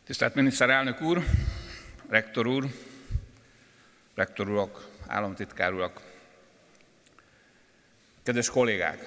Tisztelt miniszterelnök úr, rektor úr, rektor urak, államtitkár urak, kedves kollégák!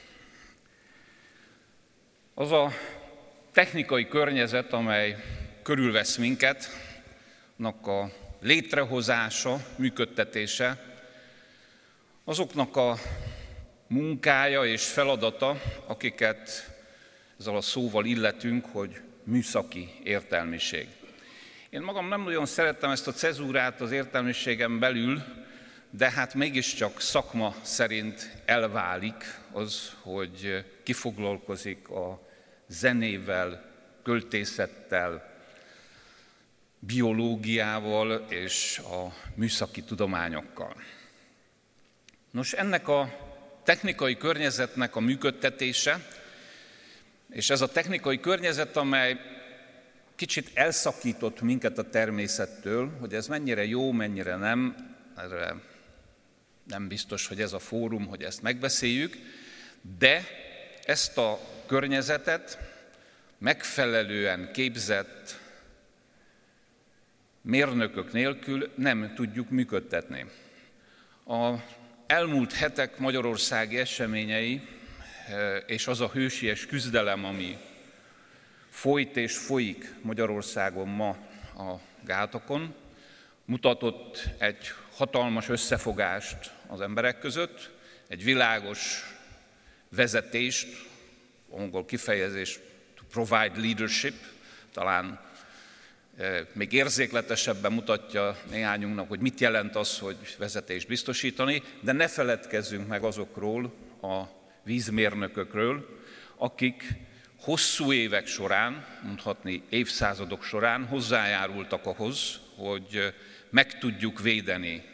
Az a technikai környezet, amely körülvesz minket, annak a létrehozása, működtetése, azoknak a munkája és feladata, akiket ezzel a szóval illetünk, hogy műszaki értelmiség. Én magam nem nagyon szerettem ezt a cezúrát az értelmiségen belül, de hát mégiscsak szakma szerint elválik az, hogy kifoglalkozik a zenével, költészettel, biológiával és a műszaki tudományokkal. Nos, ennek a technikai környezetnek a működtetése, és ez a technikai környezet, amely kicsit elszakított minket a természettől, hogy ez mennyire jó, mennyire nem, erre nem biztos, hogy ez a fórum, hogy ezt megbeszéljük, de ezt a környezetet megfelelően képzett mérnökök nélkül nem tudjuk működtetni. Az elmúlt hetek magyarországi eseményei és az a hősies küzdelem, ami folyt és folyik Magyarországon ma a gátokon, mutatott egy hatalmas összefogást az emberek között, egy világos vezetést, angol kifejezés to provide leadership, talán még érzékletesebben mutatja néhányunknak, hogy mit jelent az, hogy vezetést biztosítani, de ne feledkezzünk meg azokról a vízmérnökökről, akik hosszú évek során, mondhatni évszázadok során hozzájárultak ahhoz, hogy meg tudjuk védeni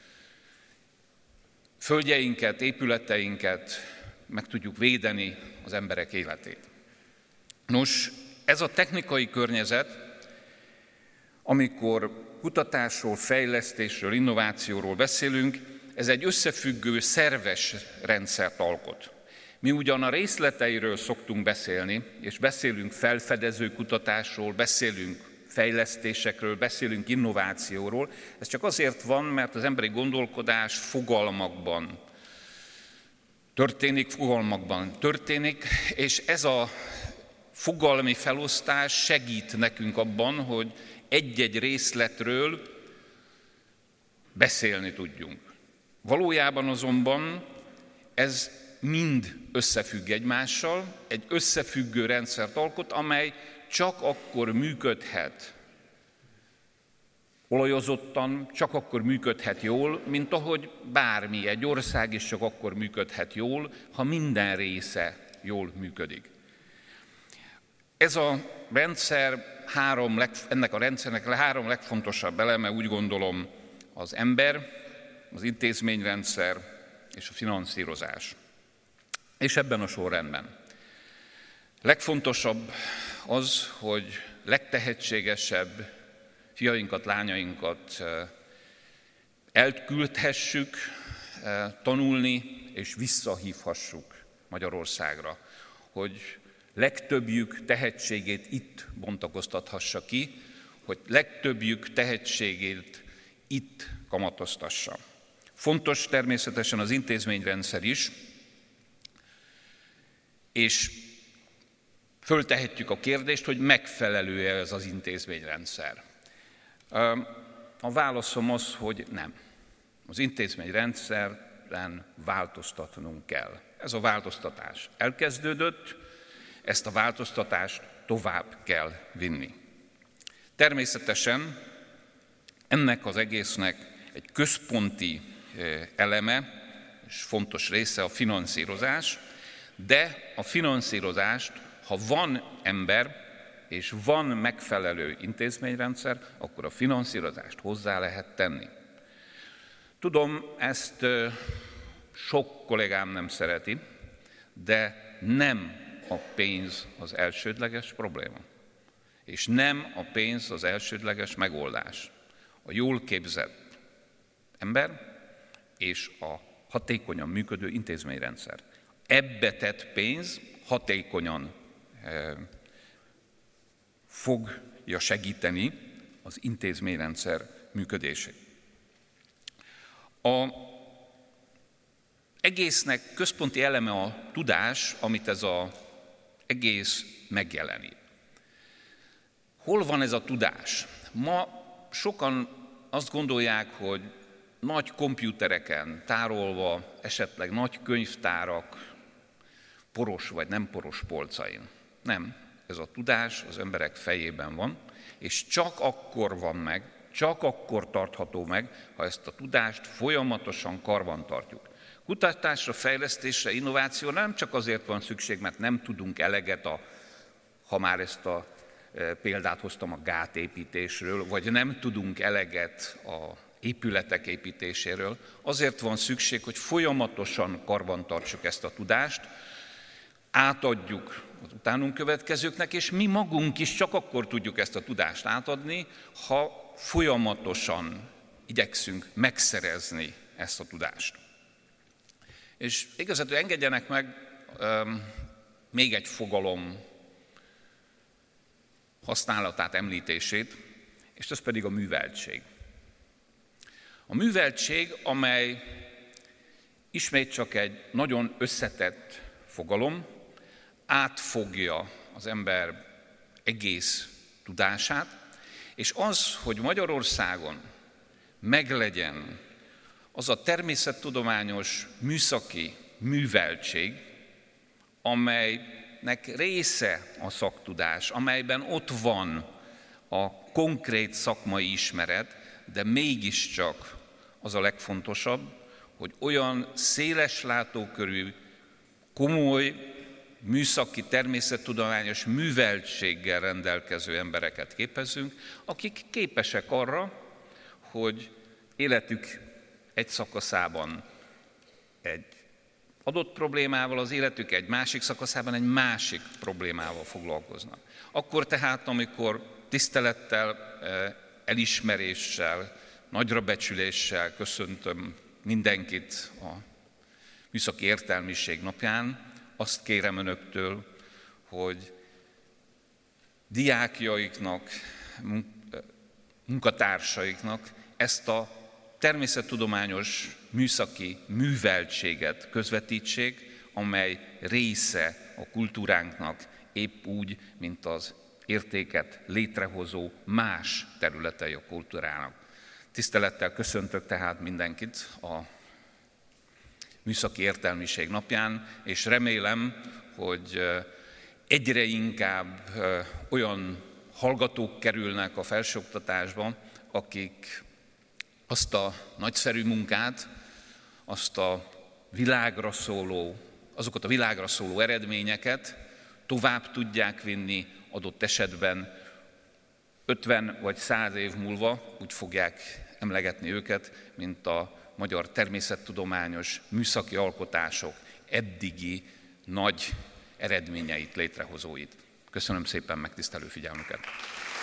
földjeinket, épületeinket, meg tudjuk védeni az emberek életét. Nos, ez a technikai környezet, amikor kutatásról, fejlesztésről, innovációról beszélünk, ez egy összefüggő, szerves rendszert alkot. Mi ugyan a részleteiről szoktunk beszélni, és beszélünk felfedező kutatásról, beszélünk fejlesztésekről, beszélünk innovációról, ez csak azért van, mert az emberi gondolkodás fogalmakban történik, és ez a fogalmi felosztás segít nekünk abban, hogy egy-egy részletről beszélni tudjunk. Valójában azonban ez mind összefügg egymással, egy összefüggő rendszert alkot, amely csak akkor működhet olajozottan, csak akkor működhet jól, mint ahogy bármi, egy ország is csak akkor működhet jól, ha minden része jól működik. Ez a rendszer ennek a rendszernek három legfontosabb eleme, úgy gondolom, az ember, az intézményrendszer és a finanszírozás. És ebben a sorrendben. Legfontosabb az, hogy legtehetségesebb fiainkat, lányainkat elküldhessük tanulni, és visszahívhassuk Magyarországra, hogy legtöbbjük tehetségét itt bontakoztathassa ki, hogy legtöbbjük tehetségét itt kamatoztassa. Fontos természetesen az intézményrendszer is, és föltehetjük a kérdést, hogy megfelelő-e ez az intézményrendszer. A válaszom az, hogy nem. Az intézményrendszeren változtatnunk kell. Ez a változtatás elkezdődött, ezt a változtatást tovább kell vinni. Természetesen ennek az egésznek egy központi eleme és fontos része a finanszírozás, de a finanszírozást, ha van ember és van megfelelő intézményrendszer, akkor a finanszírozást hozzá lehet tenni. Tudom, ezt sok kollégám nem szereti, de nem a pénz az elsődleges probléma. És nem a pénz az elsődleges megoldás. A jól képzett ember és a hatékonyan működő intézményrendszer. Ebbe tett pénz hatékonyan fog fogja segíteni az intézményrendszer működését. Az egésznek központi eleme a tudás, amit ez az egész megjelenít. Hol van ez a tudás? Ma sokan azt gondolják, hogy nagy kompjútereken tárolva, esetleg nagy könyvtárak poros vagy nem poros polcain. Nem, ez a tudás az emberek fejében van, és csak akkor van meg, csak akkor tartható meg, ha ezt a tudást folyamatosan karban tartjuk. Kutatásra, fejlesztésre, innováció nem csak azért van szükség, mert nem tudunk eleget, ha már ezt a példát hoztam a gátépítésről, vagy nem tudunk eleget a épületek építéséről, azért van szükség, hogy folyamatosan karban tartsuk ezt a tudást, átadjuk az utánunk következőknek, és mi magunk is csak akkor tudjuk ezt a tudást átadni, ha folyamatosan igyekszünk megszerezni ezt a tudást. És igazából engedjenek meg még egy fogalom használatát, említését, és ez pedig a műveltség. A műveltség, amely ismét csak egy nagyon összetett fogalom, átfogja az ember egész tudását, és az, hogy Magyarországon meglegyen az a természettudományos műszaki műveltség, amelynek része a szaktudás, amelyben ott van a konkrét szakmai ismeret, de mégiscsak az a legfontosabb, hogy olyan széles látókörű, komoly, műszaki, természettudományos műveltséggel rendelkező embereket képezzünk, akik képesek arra, hogy életük egy szakaszában egy adott problémával, az életük egy másik szakaszában egy másik problémával foglalkoznak. Akkor tehát, amikor tisztelettel, elismeréssel, nagyrabecsüléssel köszöntöm mindenkit a Műszaki Értelmiség napján, azt kérem önöktől, hogy diákjaiknak, munkatársaiknak ezt a természettudományos műszaki műveltséget közvetítsék, amely része a kultúránknak, épp úgy, mint az értéket létrehozó más területei a kultúrának. Tisztelettel köszöntök tehát mindenkit a Műszaki Értelmiség napján, és remélem, hogy egyre inkább olyan hallgatók kerülnek a felsőoktatásba, akik azt a nagyszerű munkát, azokat a világra szóló eredményeket tovább tudják vinni, adott esetben 50 vagy 100 év múlva úgy fogják emlegetni őket, mint a magyar természettudományos műszaki alkotások eddigi nagy eredményeit, létrehozóit. Köszönöm szépen megtisztelő figyelmüket!